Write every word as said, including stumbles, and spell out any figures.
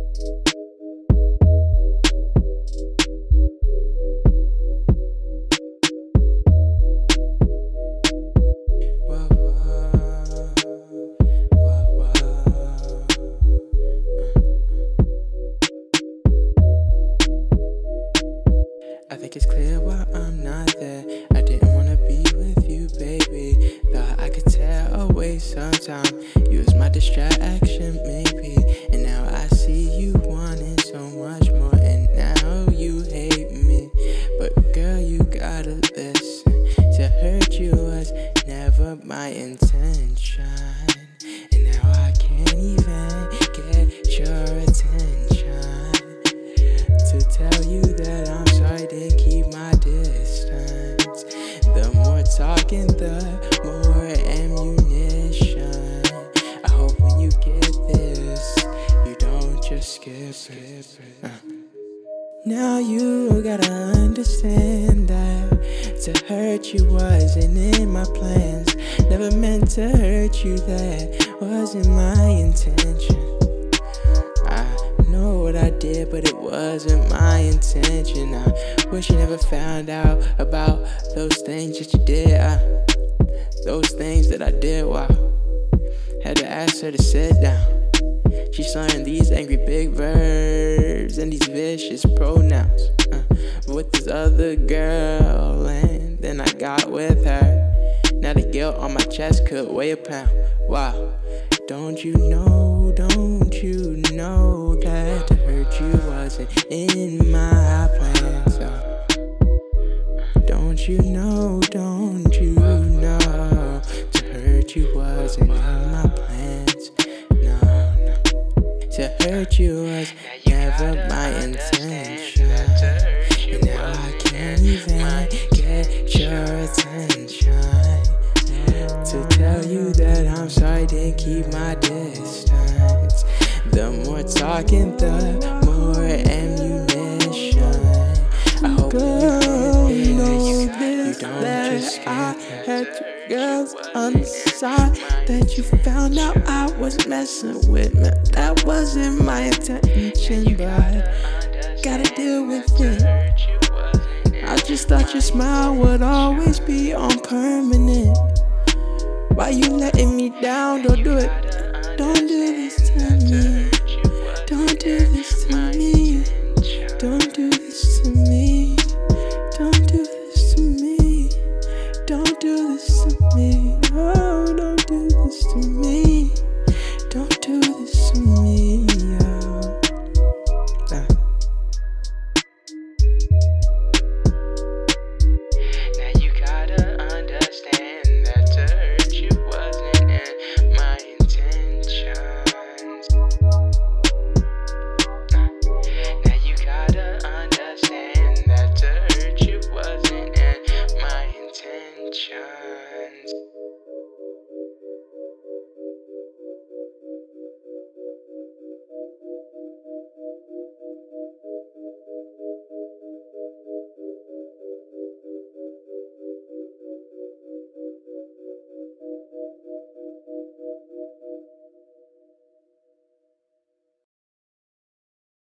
I think it's clear why I'm not there. I didn't wanna be with you, baby. Thought I could tear away sometime. You was my distraction, maybe. And now I see you wanting so much more. And now you hate me. But girl, you gotta listen. To hurt you was never my intention. And now I can't even get your attention. To tell you that I'm sorry, then keep my distance. The more talking, the more ammunition. I hope when you get this, you don't just skip, skip it. Uh. Now you gotta understand that to hurt you wasn't in my plans. Never meant to hurt you, that wasn't my intention. Know what I did, but it wasn't my intention. I wish you never found out about those things that you did. I, those things that I did, wow. Had to ask her to sit down. She's saying these angry big verbs and these vicious pronouns. Uh, with this other girl, and then I got with her. Now the guilt on my chest could weigh a pound. Wow. Don't you know, don't you know that to hurt you wasn't in my plans? Oh. Don't you know, don't you know to hurt you wasn't in my plans? No, no. To hurt you was never my intention. And now I can't even get your attention. To tell you that I'm sorry, then keep my distance. The more talking, the more ammunition. I hope Girl, you know get this. this, You don't that just skip I it. had two girls on the side. That you found out I was messing with me. That wasn't my intention, but gotta deal with it. I just thought your smile would always be on permanent. Why you letting me down? Don't do it. Don't do this to me. Don't do this to me. Don't do